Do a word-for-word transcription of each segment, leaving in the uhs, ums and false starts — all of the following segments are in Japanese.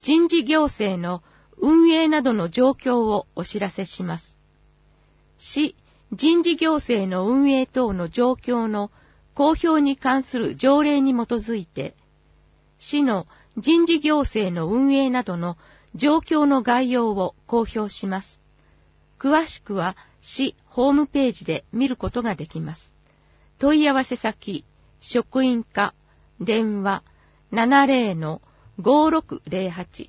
人事行政の運営などの状況をお知らせします。市人事行政の運営等の状況の公表に関する条例に基づいて、市の人事行政の運営などの状況の概要を公表します。詳しくは市ホームページで見ることができます。問い合わせ先、職員課、電話 ななゼロのごろくゼロはち。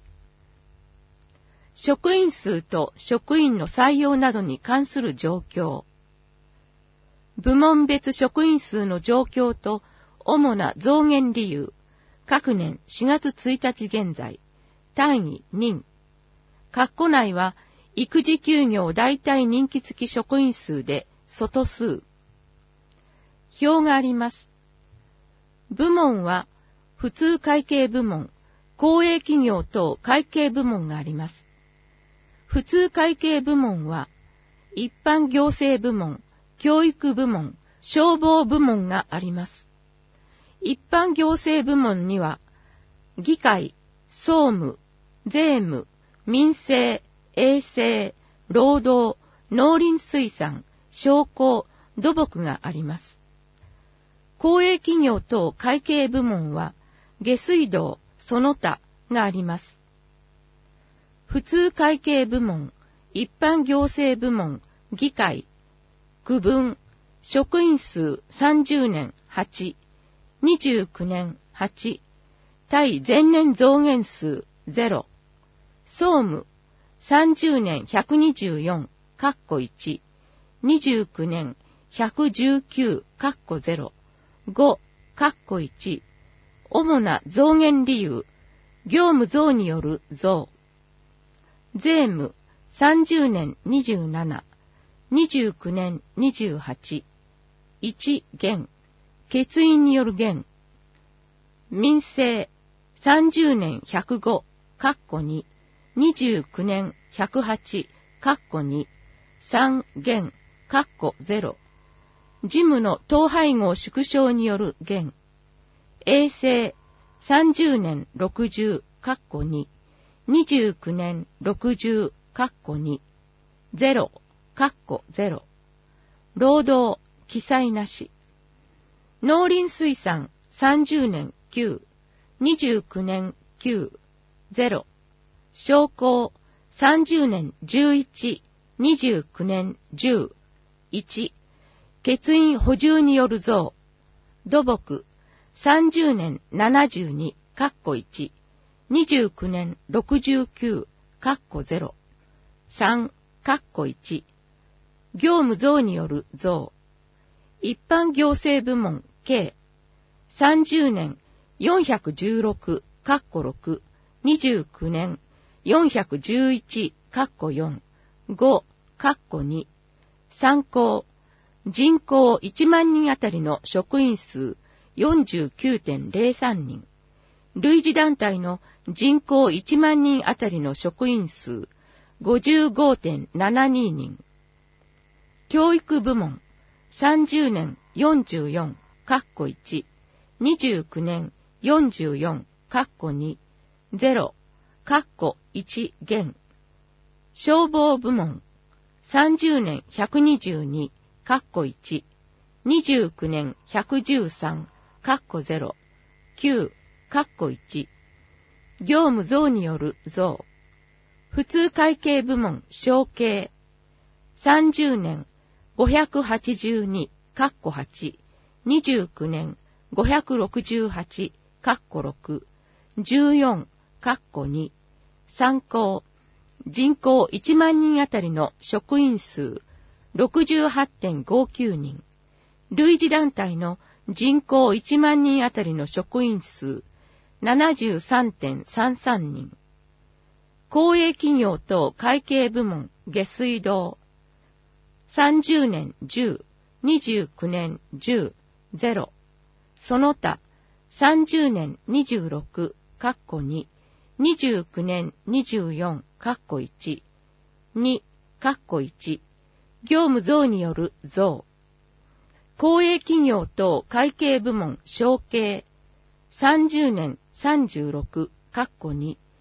職員数と職員の採用などに関する状況。部門別職員数の状況と主な増減理由。各年しがつついたち現在。単位任。括弧内は育児休業代替任期付き職員数で外数。表があります。部門は普通会計部門、公営企業等会計部門があります。普通会計部門は一般行政部門、教育部門、消防部門があります。一般行政部門には議会、総務、税務、民生、衛生、労働、農林水産、商工、土木があります。公営企業等会計部門は下水道、その他があります。普通会計部門、一般行政部門、議会、区分、職員数さんじゅうねんはち、にじゅうきゅうねんはち、対前年増減数ゼロ、総務さんじゅうねんひゃくにじゅうよん、カッコいち、にじゅうきゅうねんひゃくじゅうきゅう、カッコゼロ、ご、カッコいち、主な増減理由、業務増による増。税務さんじゅうねんにじゅうなな、にじゅうきゅうねんにじゅうはち、いち減、欠員による減。民生さんじゅうねんひゃくご、カッコに、にじゅうきゅうねんひゃくはち、カッコに、さん減、カッコゼロ。事務の統廃合縮小による減。衛生さんじゅうねんろくじゅう、カッコに、にじゅうきゅうねんろくじゅう、カッコに、ゼロ、カッコゼロ。労働、記載なし。農林水産さんじゅうねんきゅう、にじゅうきゅうねんきゅう、ゼロ。商工さんじゅうねんじゅういち、にじゅうきゅうねんじゅう、いち。欠員補充による増。土木さんじゅうねんななじゅうに、カッコいち。にじゅうきゅうねんろくじゅうきゅう、カッコゼロ。さん、カッコいち。業務増による増。一般行政部門計さんじゅうねんよんひゃくじゅうろく、カッコろく。にじゅうきゅうねんよんひゃくじゅういち、カッコよん。ご、カッコに。参考。人口いちまんにんあたりの職員数 よんじゅうきゅうてんゼロさん 人。類似団体の人口いちまんにんあたりの職員数 ごじゅうごてんななに 人。教育部門さんじゅうねんよんじゅうよん、カッコいち。にじゅうきゅうねんよんじゅうよん、カッコに。ゼロ、カッコいち減。消防部門さんじゅうねんひゃくにじゅうに、カッコいち。にじゅうきゅうねんひゃくじゅうさん、カッコゼロ。きゅう、カッコいち。業務増による増。普通会計部門承継。さんじゅうねんごひゃくはちじゅうに、カッコはち。にじゅうきゅうねんごひゃくろくじゅうはち、カッコろく。じゅうよん、カッコに。参考。人口いちまんにんあたりの職員数 ろくじゅうはちてんごきゅう 人。類似団体の人口いちまんにんあたりの職員数 ななじゅうさんてんさんさん 人。公営企業等会計部門下水道。さんじゅうねんじゅう、にじゅうきゅうねんじゅう、ゼロ。その他、さんじゅうねんにじゅうろく、カッコに、にじゅうきゅうねんにじゅうよん、カッコいち、に、カッコいち。業務増による増。公営企業等会計部門承継。さんじゅうねんさんじゅうろく、カッコに、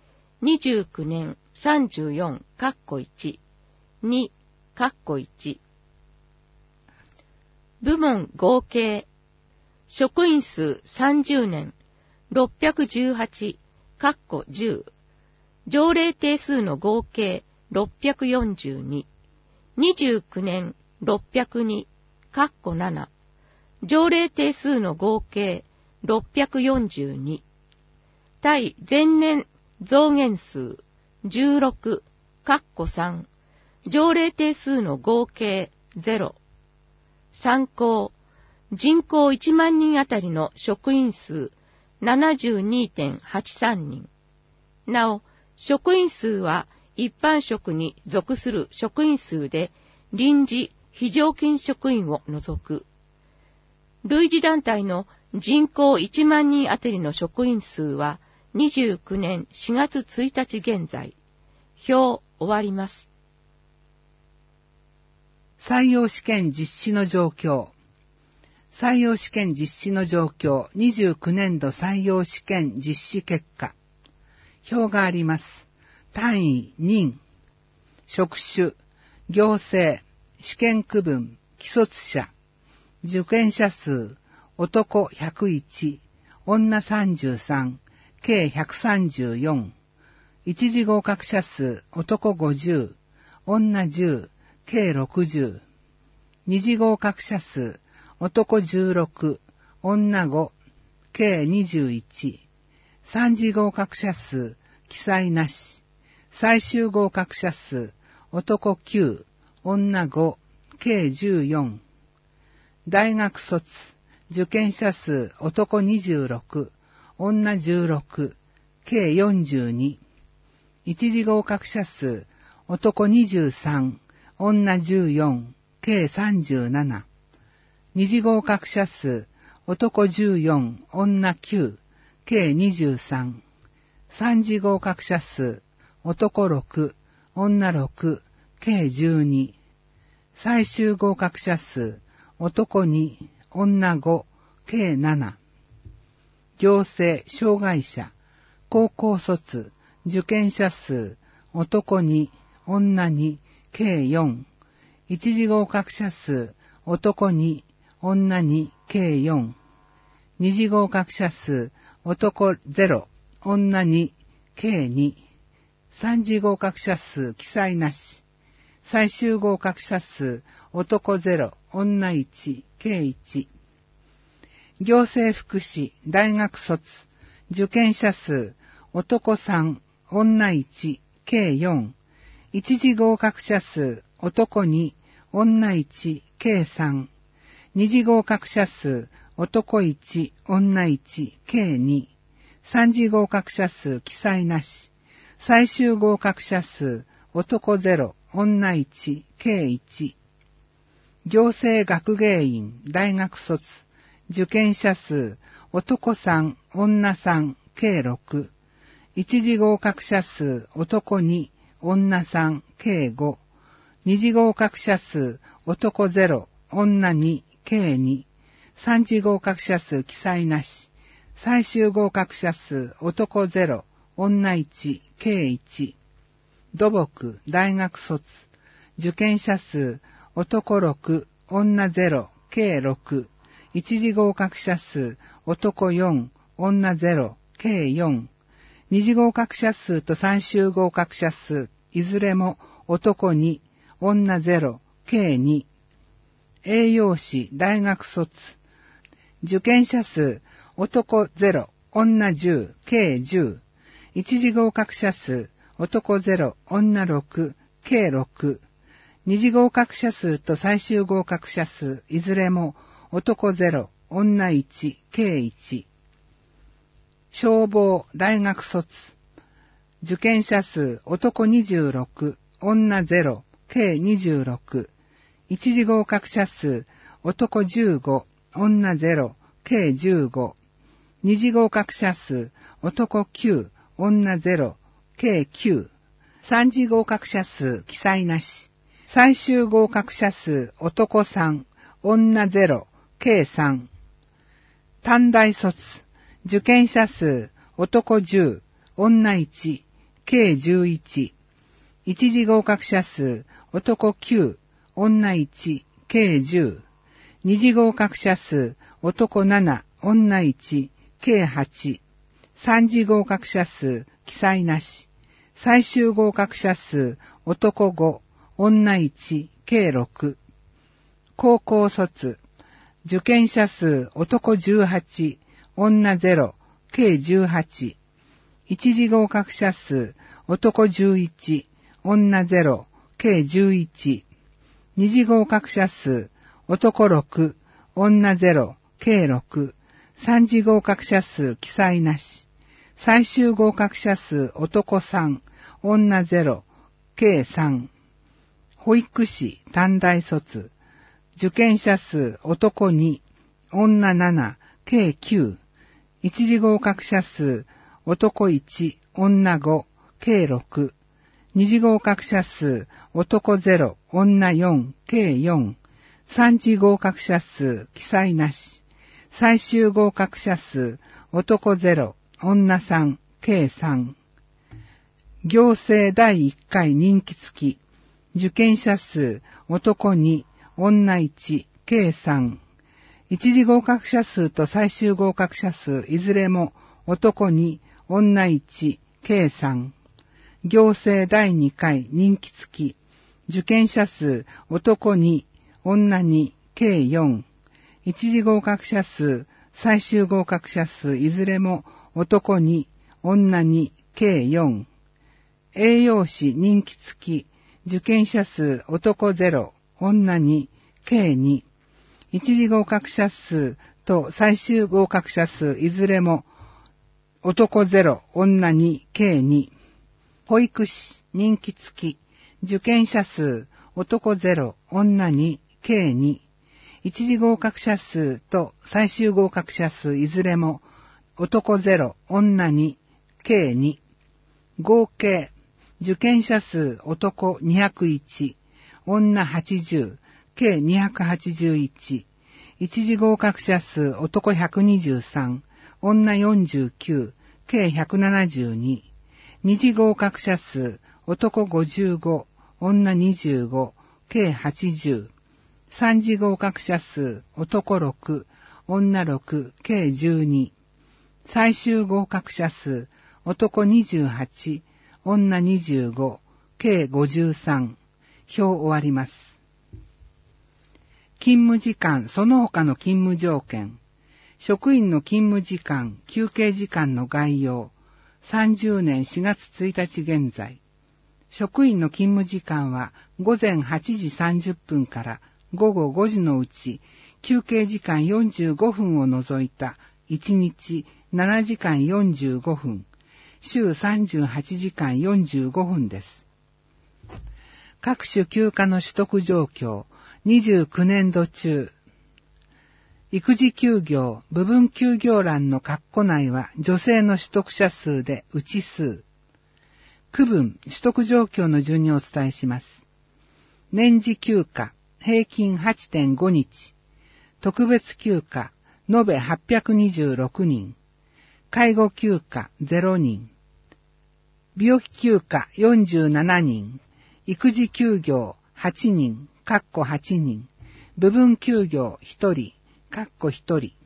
にじゅうきゅうねんさんじゅうよん、かっこいち、に、かっこいち。部門合計、職員数さんじゅうねん、ろっぴゃくじゅうはち、かっこじゅう。条例定数の合計ろっぴゃくよんじゅうに、にじゅうきゅうねんろっぴゃくに、かっこなな。条例定数の合計ろっぴゃくよんじゅうに。対前年増減数じゅうろく、かっこさん。条例定数の合計ゼロ。参考、人口いちまんにんあたりの職員数 ななじゅうにてんはちさん 人。なお、職員数は一般職に属する職員数で臨時非常勤職員を除く。類似団体の人口いちまんにんあたりの職員数はにじゅうきゅうねんしがつついたち現在。表終わります。 採用試験実施の状況。採用試験実施の状況にじゅうきゅうねんど採用試験実施結果。表があります。単位、任、職種、行政、試験区分、既卒者、受験者数、男ひゃくいち、女さんじゅうさん、計ひゃくさんじゅうよん。一次合格者数、男ごじゅう、女じゅう、計ろくじゅう。二次合格者数、男じゅうろく、女ご、計にじゅういち。三次合格者数、記載なし。最終合格者数、男きゅう、女ご、計じゅうよん。大学卒、受験者数、男にじゅうろく、女じゅうろく、計よんじゅうに。一次合格者数、男にじゅうさん、女じゅうよん、計さんじゅうなな。二次合格者数、男じゅうよん、女きゅう、計にじゅうさん。三次合格者数、男ろく、女ろく、計じゅうに。最終合格者数、男に、女ご、計なな。行政、障害者、高校卒、受験者数、男に、女に、計よん。一次合格者数、男に、女に、計よん。二次合格者数、男ゼロ、女に、計に。三次合格者数、記載なし。最終合格者数、男ゼロ、女いち、計いち。行政福祉、大学卒、受験者数、男さん、女いち、計よん。一次合格者数、男に、女いち、計さん。二次合格者数、男いち、女いち、計に。三次合格者数、記載なし。最終合格者数、男ゼロ、女いち、計いち。行政学芸員、大学卒、受験者数、男さん、女さん、計ろく。一次合格者数、男に、女さん、計ご。二次合格者数、男ゼロ、女に、計に。三次合格者数、記載なし。最終合格者数、男ゼロ、女いち、計いち。土木、大学卒、受験者数、男ろく、女ゼロ、計ろく。一次合格者数、男よん、女ゼロ、計よん。二次合格者数と最終合格者数、いずれも男に、女ゼロ、計に。栄養士、大学卒、受験者数、男ゼロ、女じゅう、計じゅう。一次合格者数、男ゼロ、女ろく、計ろく。二次合格者数と最終合格者数、いずれも男ゼロ、女いち、計いち。消防、大学卒、受験者数、男にじゅうろく、女ゼロ、計にじゅうろく。一次合格者数、男じゅうご、女ゼロ、計じゅうご。二次合格者数、男きゅう、女ゼロ、計きゅう。三次合格者数、記載なし。最終合格者数、男さん、女ゼロ、計さん。短大卒、受験者数、男じゅう、女いち、 計じゅういち。一次合格者数、男きゅう、女いち、計じゅう。二次合格者数、男なな、女いち、計はち。三次合格者数、記載なし。最終合格者数、男ご、女いち、計ろく。高校卒。受験者数、男じゅうはち、女ゼロ、計じゅうはち。一次合格者数、男じゅういち、女ゼロ、計じゅういち。二次合格者数、男ろく、女ゼロ、計ろく。三次合格者数、記載なし。最終合格者数、男さん、女ゼロ、計さん。保育士、短大卒。受験者数、男に、女なな、計きゅう。一次合格者数、男いち、女ご、計ろく。二次合格者数、男ゼロ、女よん、計よん。三次合格者数、記載なし。最終合格者数、男ゼロ、女さん、計さん。行政だいいっかい任期付き。受験者数、男に、女いち、計さん。一次合格者数と最終合格者数、いずれも男に、女いち、計さん。行政だいにかい任期付き。受験者数、男に、女に、計よん。一次合格者数、最終合格者数、いずれも男に、女に、計よん。栄養士任期付き。受験者数、男ゼロ、女に、計に。一次合格者数と最終合格者数、いずれも男ゼロ、女に、計に。保育士任期付き。受験者数、男ゼロ、女に、計に。一次合格者数と最終合格者数、いずれも男ゼロ、女に、計に。合計。受験者数、男にひゃくいち、女はちじゅう、計にひゃくはちじゅういち。一次合格者数、男ひゃくにじゅうさん、女よんじゅうきゅう、計ひゃくななじゅうに。二次合格者数、男ごじゅうご、女にじゅうご、計はちじゅう。三次合格者数、男ろく、女ろく、計じゅうに。最終合格者数、男にじゅうはち、女にじゅうご、計ごじゅうさん。表終わります。勤務時間、その他の勤務条件。職員の勤務時間、休憩時間の概要。さんじゅうねんしがつついたち現在。職員の勤務時間は午前はちじさんじゅっぷんから午後ごじのうち、休憩時間よんじゅうごふんを除いたいちにちななじかんよんじゅうごふん。週さんじゅうはちじかんよんじゅうごふんです。各種休暇の取得状況、にじゅうきゅうねんど中。育児休業、部分休業欄の括弧内は女性の取得者数でうち数。区分、取得状況の順にお伝えします。年次休暇、平均 はちてんごにち。特別休暇、延べはっぴゃくにじゅうろくにん。介護休暇、ゼロにん。病気休暇、よんじゅうななにん。育児休業、はちにん、かっこはちにん。部分休業、ひとり、かっこひとり。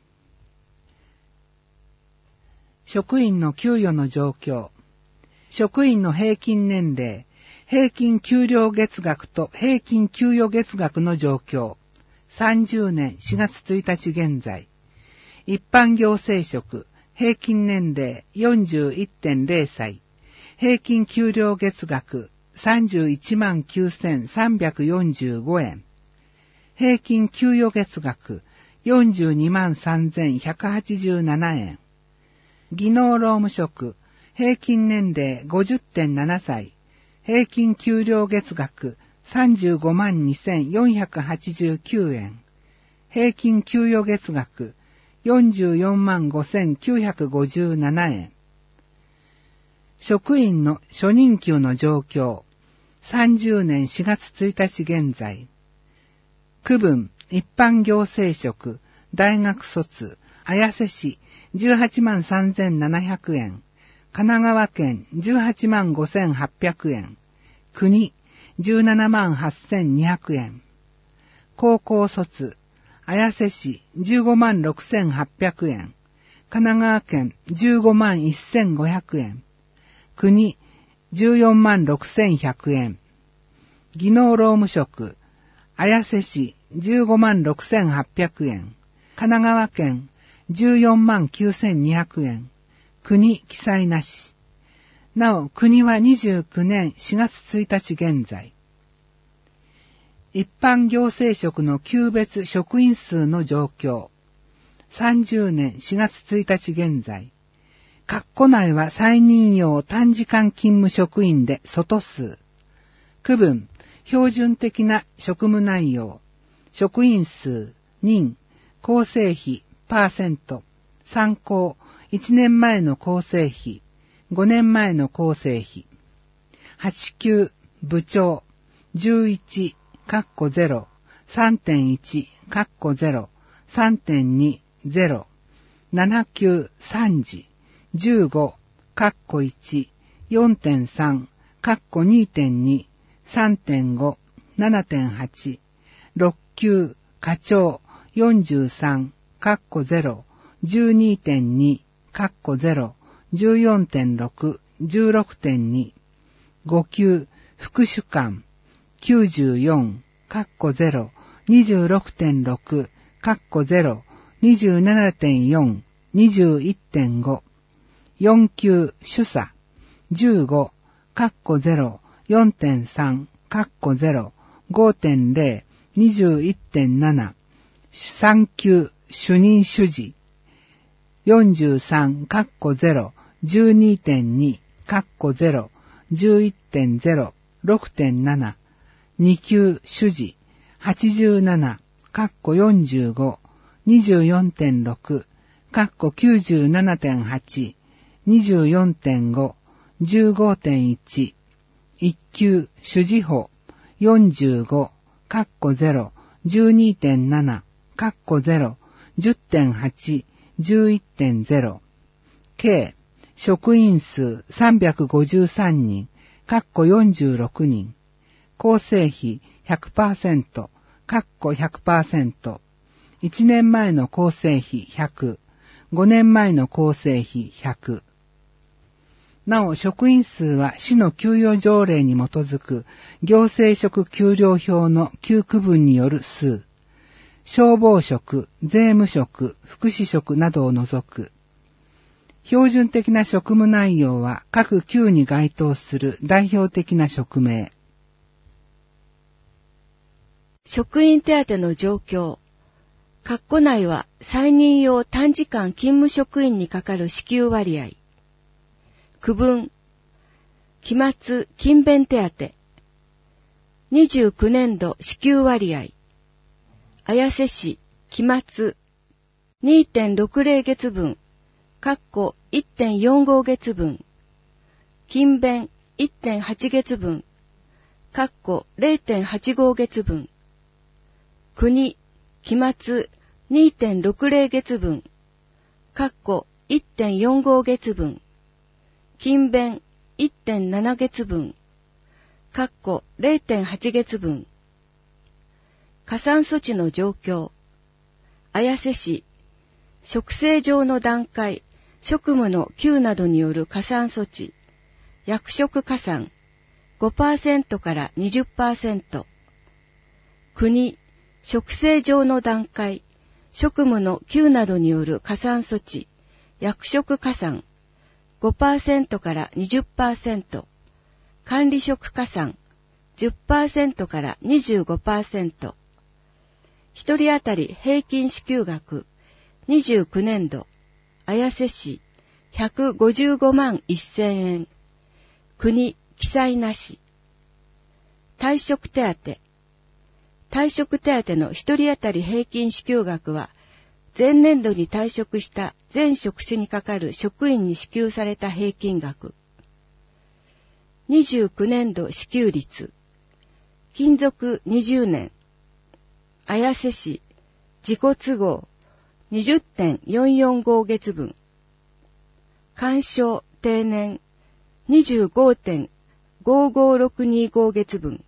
職員の給与の状況。職員の平均年齢、平均給料月額と平均給与月額の状況。さんじゅうねんしがつついたち現在。一般行政職、平均年齢 よんじゅういってんゼロ 歳。平均給料月額さんじゅういちまんきゅうせんさんびゃくよんじゅうごえん。平均給与月額よんじゅうにまんさんぜんひゃくはちじゅうななえん。技能労務職、平均年齢 ごじゅってんなな 歳。平均給料月額さんじゅうごまんにせんよんひゃくはちじゅうきゅうえん。平均給与月額よんじゅうよんまんごせんきゅうひゃくごじゅうななえん。職員の初任給の状況。さんじゅうねんしがつついたち現在。区分、一般行政職、大学卒、綾瀬市じゅうはちまんさんぜんななひゃくえん。 神奈川県じゅうはちまんごせんはっぴゃくえん、国じゅうななまんはっせんにひゃくえん、高校卒、綾瀬市じゅうごまんろくせんはっぴゃくえん、神奈川県じゅうごまんせんごひゃくえん、国じゅうよんまんろくせんひゃくえん、技能労務職、綾瀬市じゅうごまんろくせんはっぴゃくえん、神奈川県じゅうよんまんきゅうせんにひゃくえん、国記載なし。なお、国はにじゅうきゅうねんしがつついたち現在。一般行政職の級別職員数の状況。さんじゅうねんしがつついたち現在。括弧内は再任用短時間勤務職員で外数。区分、標準的な職務内容。職員数、人、構成比、パーセント。参考、いちねんまえの構成比、ごねんまえの構成比。はち級、部長、じゅういち、カッコゼロ、さんてんいち、カッコゼロ、さんてんに、ゼロ、なな級、さん次、じゅうご、カッコいち、よんてんさん、カッコ にてんに、さんてんご、ななてんはち、ろっ級、課長、よんじゅうさん、カッコゼロ、じゅうにてんに、カッコゼロ、じゅうよんてんろく、じゅうろくてんに、ご級、副主幹、きゅうじゅうよん、カッコゼロ、にじゅうろくてんろく、カッコゼロ、にじゅうななてんよん、にじゅういってんご、よん級、主査、じゅうご、カッコゼロ、よんてんさん、カッコゼロ、ごてんゼロ、にじゅういってんなな、さん級、主任主事、よんじゅうさん、カッコゼロ、じゅうにてんに、カッコゼロ、じゅういってんゼロ、ろくてんなな、に級主事、はちじゅうなな、カッコよんじゅうご、にじゅうよんてんろく、カッコきゅうじゅうななてんはち、にじゅうよんてんご、じゅうごてんいち、いっ級主事法、よんじゅうご、カッコゼロ、じゅうにてんなな、カッコゼロ、じゅってんはち、じゅういってんゼロ、計、職員数さんびゃくごじゅうさんにん、カッコよんじゅうろくにん、構成比 ひゃくパーセント、カッコ ひゃくパーセント、いちねんまえの構成比ひゃく、ごねんまえの構成比ひゃく。なお、職員数は市の給与条例に基づく行政職給料表の給区分による数、消防職、税務職、福祉職などを除く。標準的な職務内容は各級に該当する代表的な職名。 職員手当の状況。括弧内は再任用短時間勤務職員にかかる支給割合。区分。期末勤勉手当。にじゅうきゅうねん度支給割合。綾瀬市期末 にてんろくゼロ 月分、カッコ いってんよんご 月分。勤勉 いってんはち 月分、カッコ れいてんはちご 月分。国期末 にてんろくゼロ 月分、カッコ いってんよんご 月分。勤勉 いってんなな 月分、カッコ れいてんはち 月分。加算措置の状況。綾瀬市、職制上の段階、職務の級などによる加算措置、役職加算、ごパーセント から にじゅっパーセント。国、職制上の段階、職務の級などによる加算措置、役職加算、ごパーセント から にじゅっパーセント。管理職加算、じゅっパーセント から にじゅうごパーセント。一人当たり平均支給額、にじゅうきゅうねん度、綾瀬市、ひゃくごじゅうごまんせんえん。国、記載なし。退職手当。退職手当の一人当たり平均支給額は、前年度に退職した全職種にかかる職員に支給された平均額。にじゅうきゅうねん度支給率。勤続にじゅうねん。綾瀬市、自己都合 にじゅってんよんよんご 月分。干渉定年 にじゅうごてんごーごーろくにーご 月分。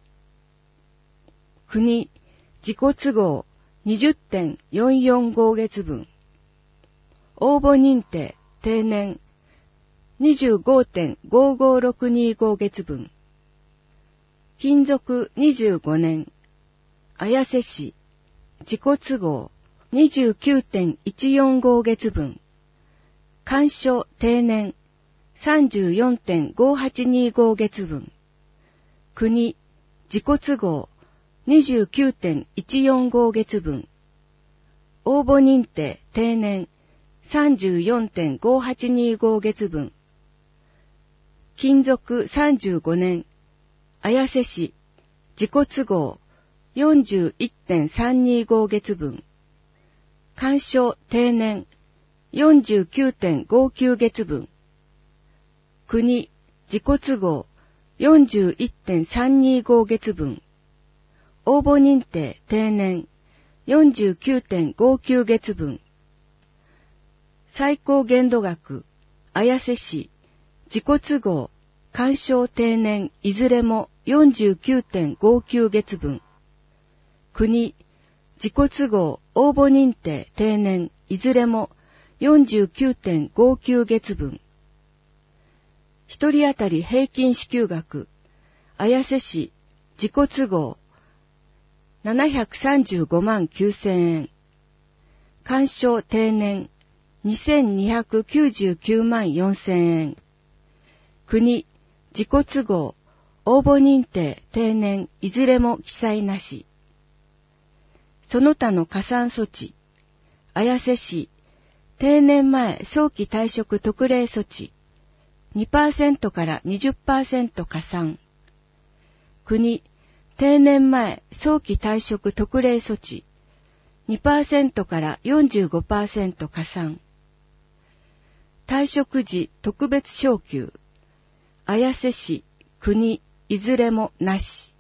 国、自己都合 にじゅってんよんよんご 月分。応募認定、定年 にじゅうごてんごーごーろくにーご 月分。勤続にじゅうごねん。綾瀬市、自己都合 にじゅうきゅうてんいちよんご 月分。官所定年 さんじゅうよんてんごーはちにーご 月分。国、自己都合 にじゅうきゅうてんいちよんご 月分。応募認定定年 さんじゅうよんてんごーはちにーご 月分。勤続さんじゅうごねん。綾瀬市、自己都合 よんじゅういってんさんにーご 月分。官所定年 よんじゅうきゅうてんごーきゅう 月分。国、自己都合 よんじゅういってんさんにーご 月分。応募認定定年 よんじゅうきゅうてんごーきゅう 月分。最高限度額、綾瀬市、自己都合、官所定年いずれも よんじゅうきゅうてんごーきゅう 月分。国、自己都合、応募認定定年いずれも よんじゅうきゅうてんごーきゅう 月分。一人当たり平均支給額、綾瀬市、自己都合、ななひゃくさんじゅうごまんきゅうせんえん。官所定年、にせんにひゃくきゅうじゅうきゅうまんよんせんえん。国、自己都合、応募認定定年いずれも記載なし。その他の加算措置、綾瀬市、定年前早期退職特例措置、にパーセント から にじゅっパーセント 加算。国、定年前早期退職特例措置、にパーセント から よんじゅうごパーセント 加算。退職時特別昇給、綾瀬市、国、いずれもなし。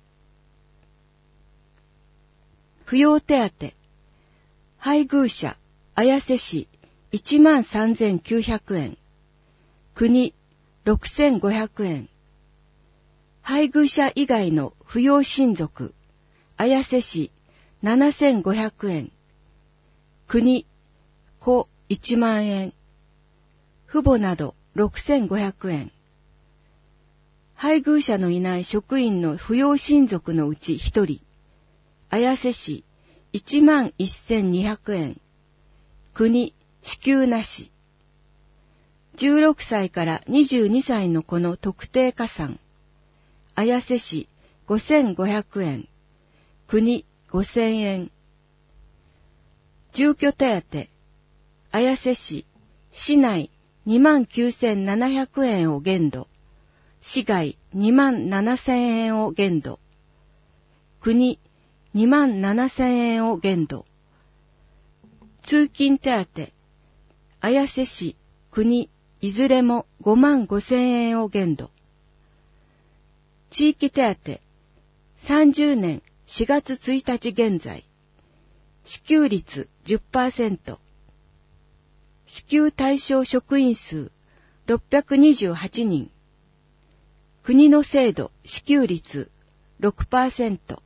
扶養手当、配偶者、綾瀬市、いちまんさんぜんきゅうひゃくえん。国、ろくせんごひゃくえん。配偶者以外の扶養親族、綾瀬市、ななせんごひゃくえん。国、子いちまんえん。父母などろくせんごひゃくえん。配偶者のいない職員の扶養親族のうちひとり、綾瀬市、いちまんせんにひゃくえん。国、支給なし。じゅうろくさいからにじゅうにさいの子の特定加算。綾瀬市、ごせんごひゃくえん。国、ごせんえん。住居手当。綾瀬市、市内にまんきゅうせんななひゃくえんを限度。市外にまんななせんえんを限度。国、にまんななせんえんを限度。通勤手当。綾瀬市、国、いずれもごまんごせんえんを限度。地域手当。さんじゅうねんしがつついたち現在。支給率 じゅっパーセント。支給対象職員数ろっぴゃくにじゅうはちにん。国の制度支給率 ろくパーセント。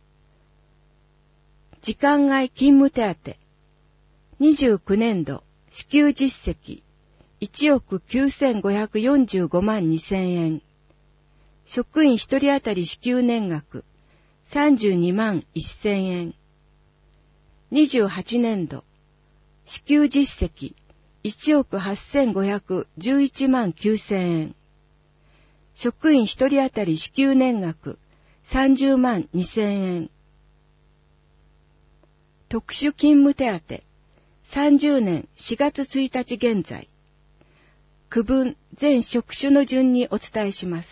時間外勤務手当。にじゅうきゅうねんど支給実績いちおくきゅうせんごひゃくよんじゅうごまんにせんえん。職員一人当たり支給年額さんじゅうにまんせんえん。にじゅうはちねんど支給実績いちおくはっせんごひゃくじゅういちまんきゅうせんえん。職員一人当たり支給年額さんじゅうまんにせんえん。特殊勤務手当さんじゅうねんしがつついたち現在。区分全職種の順にお伝えします。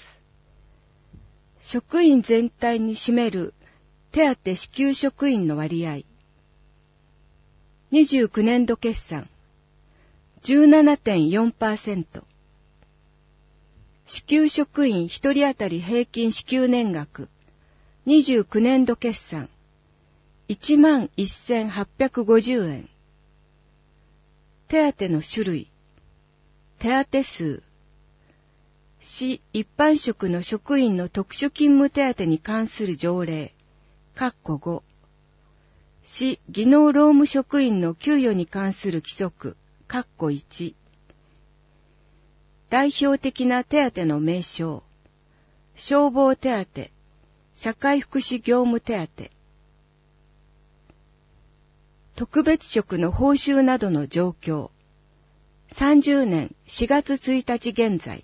職員全体に占める手当支給職員の割合。にじゅうきゅうねんど決算 じゅうななてんよんパーセント。支給職員一人当たり平均支給年額にじゅうきゅうねんど決算いちまんせんはっぴゃくごじゅうえん。手当の種類、手当数、 市一般職の職員の特殊勤務手当に関する条例、括弧ご、市技能労務職員の給与に関する規則、括弧いち、代表的な手当の名称、消防手当、社会福祉業務手当、特別職の報酬などの状況、さんじゅうねんしがつついたち現在、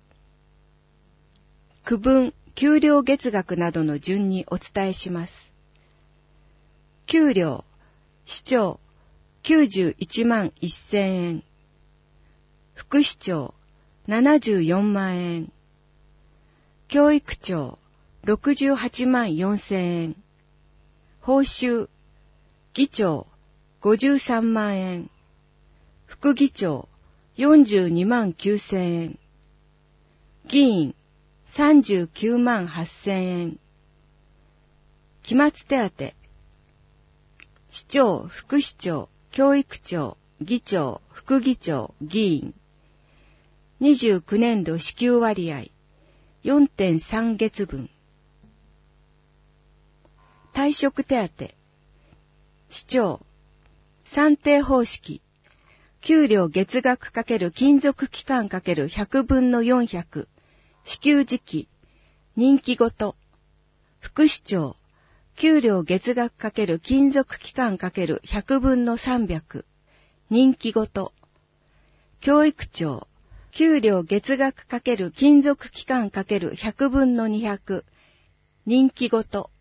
区分、給料月額などの順にお伝えします。給料、市長、きゅうじゅういちまんせんえん、副市長、ななじゅうよんまんえん、教育長、ろくじゅうはちまんよんせんえん、報酬、議長、ごじゅうさんまんえん、副議長、よんじゅうにまんきゅうせんえん、議員、さんじゅうきゅうまんはっせんえん、期末手当、市長、副市長、教育長、議長、副議長、議員、にじゅうきゅうねんど支給割合、よんてんさんげつぶん。退職手当、市長、算定方式、給料月額×勤続期間 ×ひゃくぶんのよんひゃく、支給時期、任期ごと、副市長、給料月額×勤続期間 ×ひゃくぶんのさんびゃく、任期ごと、教育長、給料月額×勤続期間 ×ひゃくぶんのにひゃく、任期ごと、